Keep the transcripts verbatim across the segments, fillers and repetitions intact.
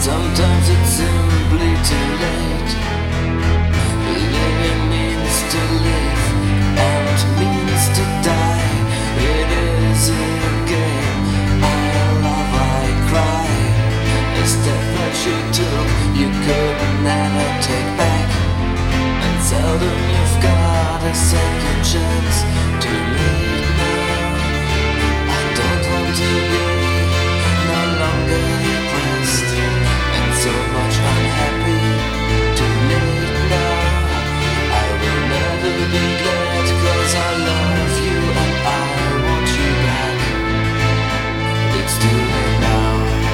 Sometimes it's simply too late. Living means to live and means to die. It is a game. I love, I cry. A step that you took, you could never take back. And seldom you've got a second chance to lead now. I don't want to be no longer depressed and so much unhappy to lead now. I will never be glad, cause I love you and I want you back. It's too late now.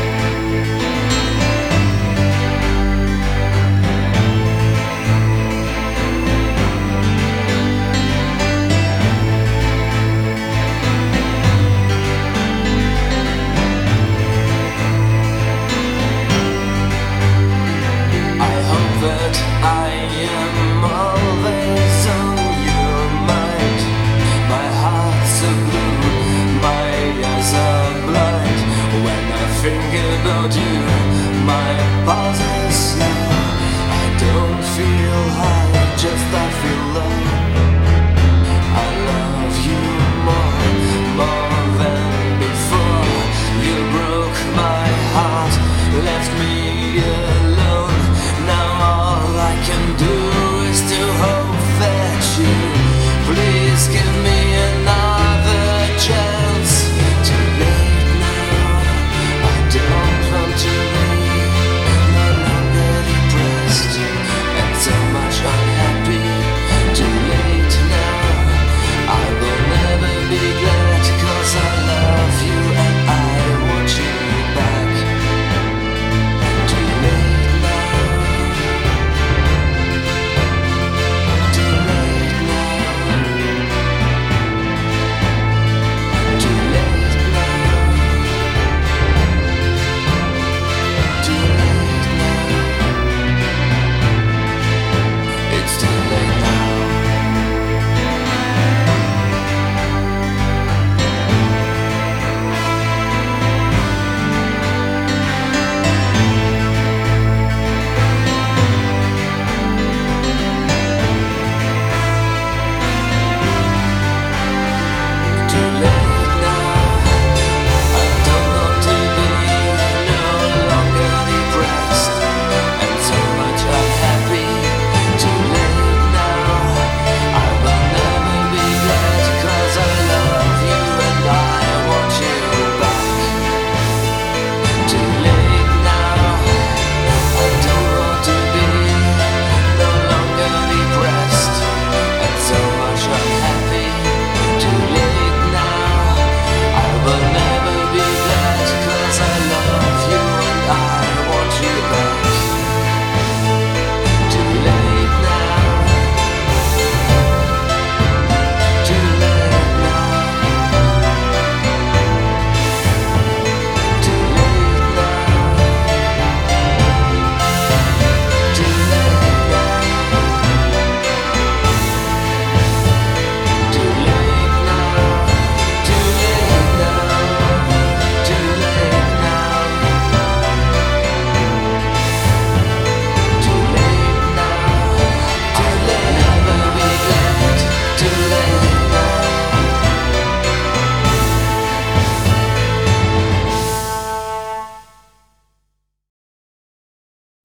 That I am always on your mind. My heart's so blue, my eyes are blind. When I think about you, my pulse is slow. I don't feel high, just I feel low. I love you more, more than before. You broke my heart, left me alone. Now all I can do